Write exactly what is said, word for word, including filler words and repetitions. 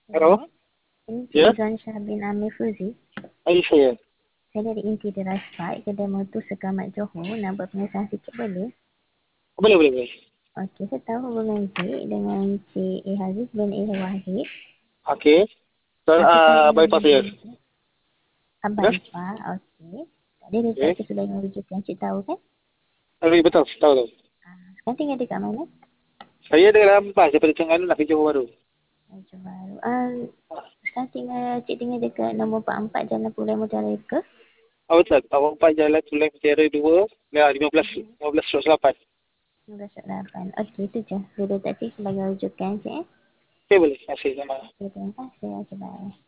Hello, Hello. Ini Cik ya, Rizwan Shah bin Amir Fuzi. ini saya. Saya dari Inti Deras Park, Kedai Motor Sekamat Johor. Nak buat pengesahan sikit boleh? Boleh, boleh, boleh. Okey, saya tahu hubungan Cik dengan Cik A. Haziz bin A. Wahid. Okey. Dan Aku uh, tanya bypass saya. Abang Ya? Ipah, okey. Tadi dekat Okey. kesudahan rujukan, Cik tahu kan? Okey, betul, tahu tahu. Ah, sekarang tinggal dekat mana? Saya dalam bas daripada Terengganu nak ke Johor Bahru. Johor Bahru. Ah, sekarang tinggal, Cik tinggal dekat nombor empat puluh empat Jalan Pulai Mutiara ke? Oh, betul. Tahun empat Jalan Tulai Mutiara dua, ya, lima belas, lima belas lapan. sembilan belas lapan. Okey, itu je. Sudah tak Cik sebagai rujukan Cik. Eh? Okey, boleh. Terima kasih. Selamat. Okay, terima kasih. Okay, bye.